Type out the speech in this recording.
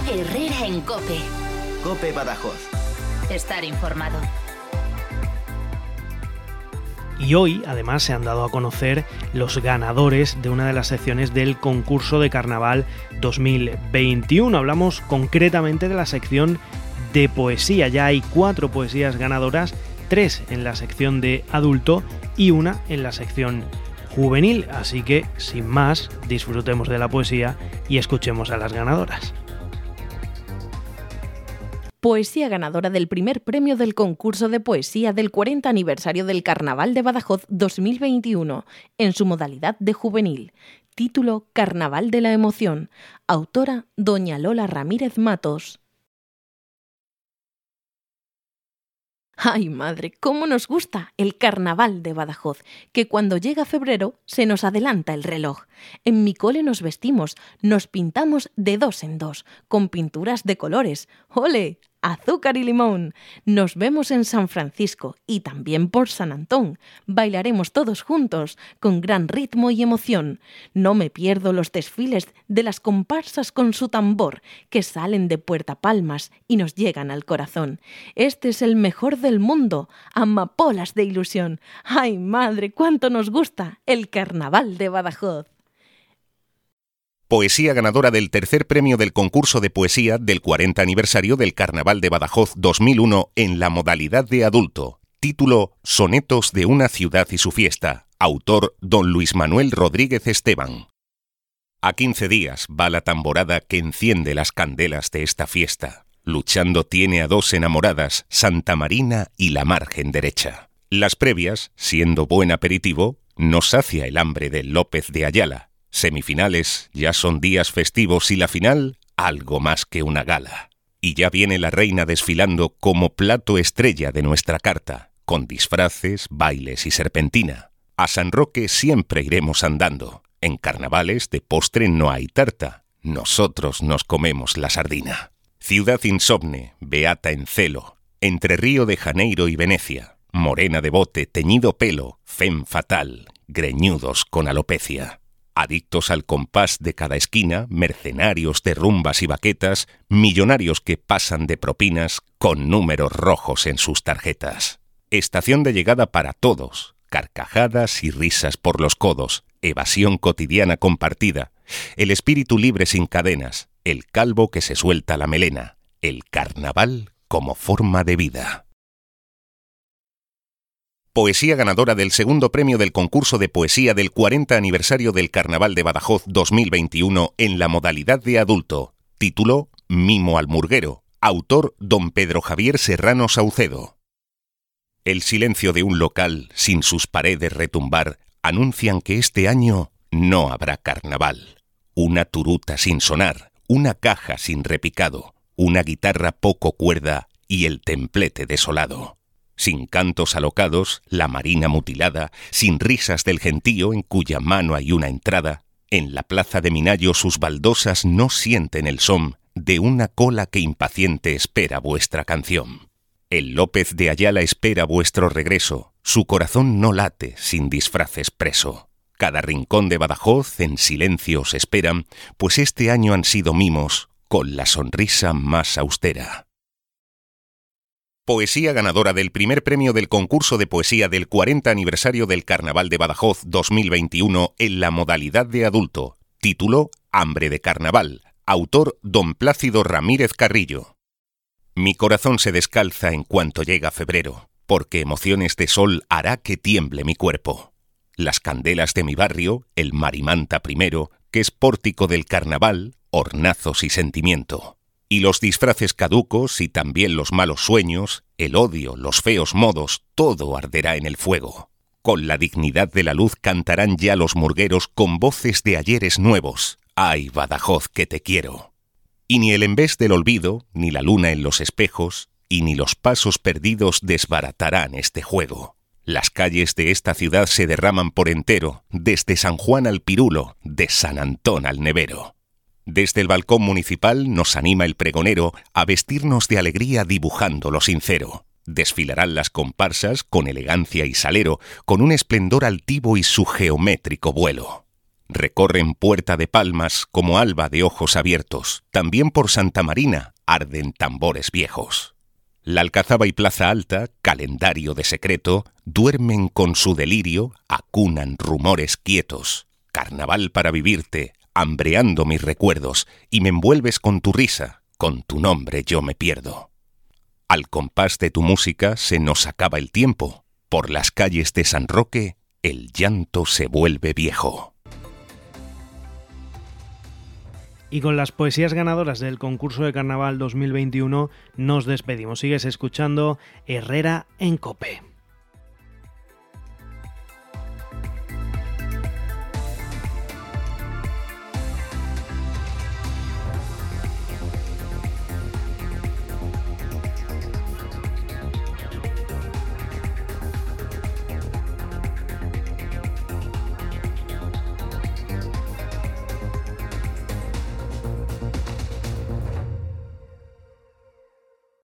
Herrera en COPE. COPE Badajoz. Estar informado. Y hoy, además, se han dado a conocer los ganadores de una de las secciones del concurso de carnaval 2021. Hablamos concretamente de la sección de poesía. Ya hay 4 poesías ganadoras, 3 en la sección de adulto y 1 en la sección juvenil. Así que, sin más, disfrutemos de la poesía y escuchemos a las ganadoras. Poesía ganadora del primer premio del concurso de poesía del 40 aniversario del Carnaval de Badajoz 2021, en su modalidad de juvenil. Título: Carnaval de la emoción. Autora: doña Lola Ramírez Matos. ¡Ay, madre! ¡Cómo nos gusta el Carnaval de Badajoz! Que cuando llega febrero se nos adelanta el reloj. En mi cole nos vestimos, nos pintamos de 2 en 2, con pinturas de colores. ¡Ole! ¡Azúcar y limón! Nos vemos en San Francisco y también por San Antón. Bailaremos todos juntos, con gran ritmo y emoción. No me pierdo los desfiles de las comparsas con su tambor, que salen de Puerta Palmas y nos llegan al corazón. Este es el mejor del mundo, amapolas de ilusión. ¡Ay, madre, cuánto nos gusta el Carnaval de Badajoz! Poesía ganadora del tercer premio del concurso de poesía del 40 aniversario del Carnaval de Badajoz 2001 en la modalidad de adulto. Título: Sonetos de una ciudad y su fiesta. Autor: don Luis Manuel Rodríguez Esteban. A 15 días va la tamborada que enciende las candelas de esta fiesta. Luchando tiene a 2 enamoradas, Santa Marina y la margen derecha. Las previas, siendo buen aperitivo, nos sacia el hambre de López de Ayala. Semifinales, ya son días festivos y la final, algo más que una gala. Y ya viene la reina desfilando como plato estrella de nuestra carta, con disfraces, bailes y serpentina. A San Roque siempre iremos andando. En carnavales de postre no hay tarta. Nosotros nos comemos la sardina. Ciudad insomne, beata en celo, entre Río de Janeiro y Venecia. Morena de bote, teñido pelo, femme fatal, greñudos con alopecia. Adictos al compás de cada esquina, mercenarios de rumbas y baquetas, millonarios que pasan de propinas con números rojos en sus tarjetas. Estación de llegada para todos, carcajadas y risas por los codos, evasión cotidiana compartida, el espíritu libre sin cadenas, el calvo que se suelta la melena, el carnaval como forma de vida. Poesía ganadora del segundo premio del concurso de poesía del 40 aniversario del Carnaval de Badajoz 2021 en la modalidad de adulto. Título: Mimo al murguero. Autor: don Pedro Javier Serrano Saucedo. El silencio de un local, sin sus paredes retumbar, anuncian que este año no habrá carnaval. Una turuta sin sonar, una caja sin repicado, una guitarra poco cuerda y el templete desolado. Sin cantos alocados, la marina mutilada, sin risas del gentío en cuya mano hay una entrada, en la plaza de Minayo sus baldosas no sienten el son de una cola que impaciente espera vuestra canción. El López de Ayala espera vuestro regreso, su corazón no late sin disfraces preso. Cada rincón de Badajoz en silencio os esperan, pues este año han sido mimos con la sonrisa más austera. Poesía ganadora del primer premio del concurso de poesía del 40 aniversario del Carnaval de Badajoz 2021 en la modalidad de adulto. Título: Hambre de carnaval. Autor: don Plácido Ramírez Carrillo. Mi corazón se descalza en cuanto llega febrero, porque emociones de sol hará que tiemble mi cuerpo. Las candelas de mi barrio, el Marimanta primero, que es pórtico del carnaval, hornazos y sentimiento. Y los disfraces caducos y también los malos sueños, el odio, los feos modos, todo arderá en el fuego. Con la dignidad de la luz cantarán ya los murgueros con voces de ayeres nuevos. ¡Ay, Badajoz, que te quiero! Y ni el embés del olvido, ni la luna en los espejos, y ni los pasos perdidos desbaratarán este juego. Las calles de esta ciudad se derraman por entero, desde San Juan al Pirulo, de San Antón al Nevero. Desde el balcón municipal nos anima el pregonero a vestirnos de alegría dibujando lo sincero. Desfilarán las comparsas con elegancia y salero, con un esplendor altivo y su geométrico vuelo. Recorren Puerta de Palmas como alba de ojos abiertos. También por Santa Marina arden tambores viejos. La Alcazaba y Plaza Alta, calendario de secreto, duermen con su delirio, acunan rumores quietos. Carnaval para vivirte, hambreando mis recuerdos, y me envuelves con tu risa, con tu nombre yo me pierdo. Al compás de tu música se nos acaba el tiempo. Por las calles de San Roque, el llanto se vuelve viejo. Y con las poesías ganadoras del concurso de Carnaval 2021 nos despedimos. Sigues escuchando Herrera en COPE.